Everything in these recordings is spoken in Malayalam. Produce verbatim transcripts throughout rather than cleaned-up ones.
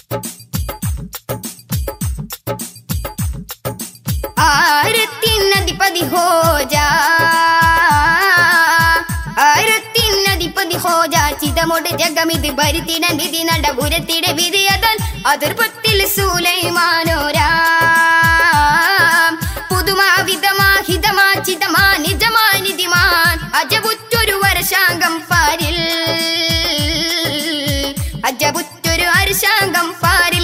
आरतीन अधिपति हो जा, आरतीन अधिपति हो जा. ചിതമോട് ജഗമിത് ഭരിത്തിടൻ വിധി നടപുരത്തിടെ വിധിയതൻ അതിർപ്പത്തിൽ സുലൈമാനോരാം. പുതുമാ വിധമാ ഹിതമാ ചിതമാ നിജമാ നിധിമാൻ അജബുറ്റൊരു വർഷാംഗം പാരിൽ, അജബുറ്റൊരു വർഷാംഗം പാരിൽ.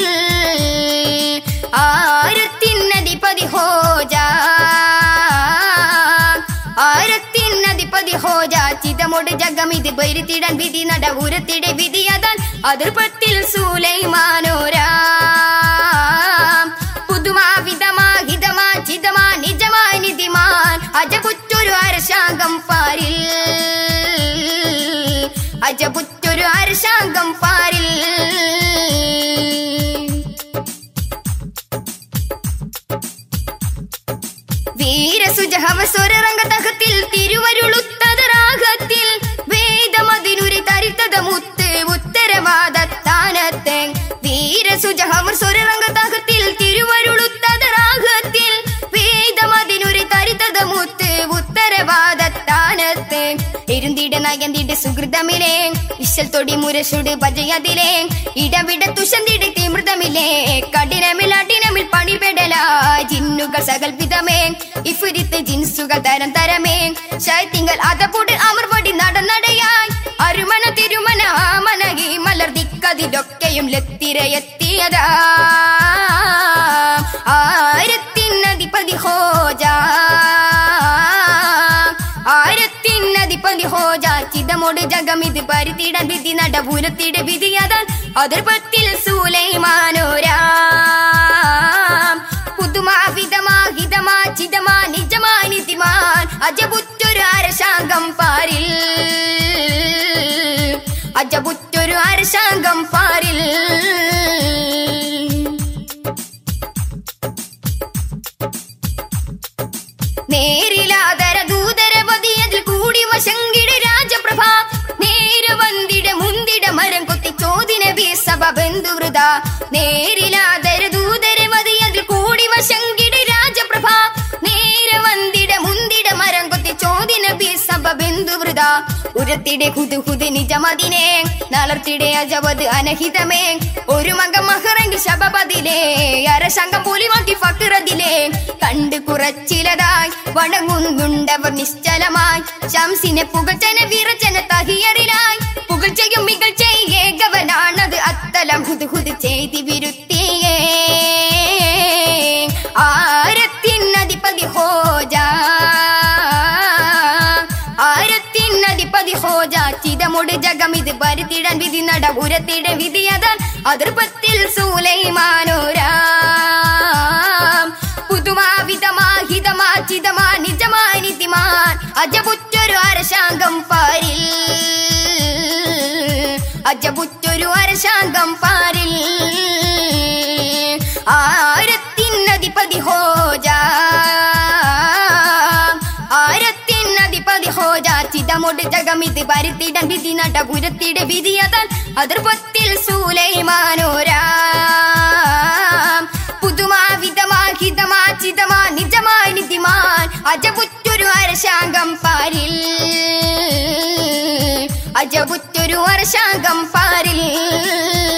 ആരത്തിനധിപതി ഹോ ജാ, ആരത്തിനധിപതി ഹോ ജാ. ചിതമോട് ജഗമിത് ഭരിത്തിടൻ വിധി നടപുരത്തിടെ വിധിയതൻ അതിർപ്പത്തിൽ സുലൈമാനോരാം. പുതുമാ വിധമാ ഹിതമാ ചിതമാ നിജമാ നിധിമാൻ അജബുറ്റൊരു അരശാംഗം പാരിൽ, അജബുറ്റൊരു അരശാംഗം പാരിൽ. വീരസുജഹവസ്വരംഗതഹത്തിൽ തിരുവരുളുത്തതരാഗത്തിൽ വേദമതിനുരി തരിത്തത മുത്ത് ഉത്തരവാദത്താനത്തെ. വീരസുജഹവസ്വരംഗതഹത്തിൽ തിരുവരുളുത്തതരാഗത്തിൽ വേദമതിനുരി തരിത്തത മുത്ത് ഉത്തരവാദത്താനത്തെ. ഇരുന്തിട നയന്തിട സുഹൃതമിലേ വിശൽ തൊടി മുരശുട് ഭജയതിലേ ഇടവിട തുഷന്തിട തിമൃതമിലേ കഠിനമിൽ അടിനമിൽ പണിപെടലാ ജിന്നുകൾ സകൽപിതമേ ഇഫുരിത്ത് ജിൻസുകൾ തരം തരമേ ശൈത്യങ്ങൾ അതപൂട് അമർവടി നടനടയായി അരുമന തിരുമന മനകി മലർ ദിക്കതിലൊക്കെയും ലത്തിരയെത്തിയതാ. ആരത്തിനധിപതി ഹോ ജാ, ആരത്തിനധിപതി ഹോ ജാ. ചിതമോട് ജഗമിത് പരിത്തിടൻ വിധി നടപുരത്തിടെ വിധിയതൻ അതിർപ്പത്തിൽ സുലൈമാനോരാം. പുതുമാ വിധമാ ഹിതമാ ചിതമാ നിജമാ നിധിമാൻ അജബുറ്റൊരു അരശാംഗം പാരിൽ, അജബുറ്റൊരു അരശാംഗം പാരിൽ. നേരിലാതര ദൂതരവതിയതിൽ കൂടി വശങ്കിട രാജപ്രഭ നേര വന്തിട മുന്തിട മരം കൊത്തി ചോദിന വീസഭ ബന്ധുവൃത. നേരിലാതര ദൂതരവതിയതിൽ കൂടി വശങ്കിട രാജപ്രഭ നേര വന്തിട മുന്തിട മരം കൊത്തി ചോദിന വീസഭ ബന്ധുവൃത. ഉരത്തിടെ ഹുദ് ഹുദ് നിജമതിനെ നളർത്തിടെ അജവത് അനഹിതമേ ഒരു മക മഹറെങ്കിൽ ശബപതിലേ അരശങ്കം പോലിമാക്കി ഫക്രതിലേ. കണ്ടു കുറച്ചിലതായി വണങ്ങുന്നുണ്ടവർ നിശ്ചലമായി ശംസിനെ പുകഴ്ചന വിറച്ചന തഹിയറിലായി പുകഴ്ചയും മികഴ്ച ഏകവനാണത് അത്തലം ഹുദ് ഹുദ് ചെയ്തി വിരുത്തിയേ. ആരത്തിനധിപതി ഹോ ജാ, ആരത്തിനധിപതി ഹോ ജാ. ചിതമോട് ജഗമിത് പരിത്തിടൻ വിധി നടപുരത്തിടെ വിധിയതൻ അതിർപ്പത്തിൽ സുലൈമാനോരാം. പുതുമാ വിധമാ ഹിതമാ ചിതമാ നിജമാ നിധിമാൻ അജബുറ്റൊരു അരശാംഗം പാരിൽ, അജബുറ്റൊരു അരശാംഗം പാരിൽ. ആരത്തിനധിപതി ഹോ ജാ, ആരത്തിനധിപതി ഹോ ജാ. ചിതമോട് ജഗമിത് പരിത്തിടൻ വിധി നടപുരത്തിടെ വിധിയതൻ അതിർപ്പത്തിൽ സുലൈമാനോരാം. പുതുമാ വിധമാ ഹിതമാ ചിതമാ നിജമാ നിധിമാൻ അജബുറ്റൊരു അരശാംഗം പാരിൽ, അജബുറ്റൊരു അരശാംഗം പാരിൽ.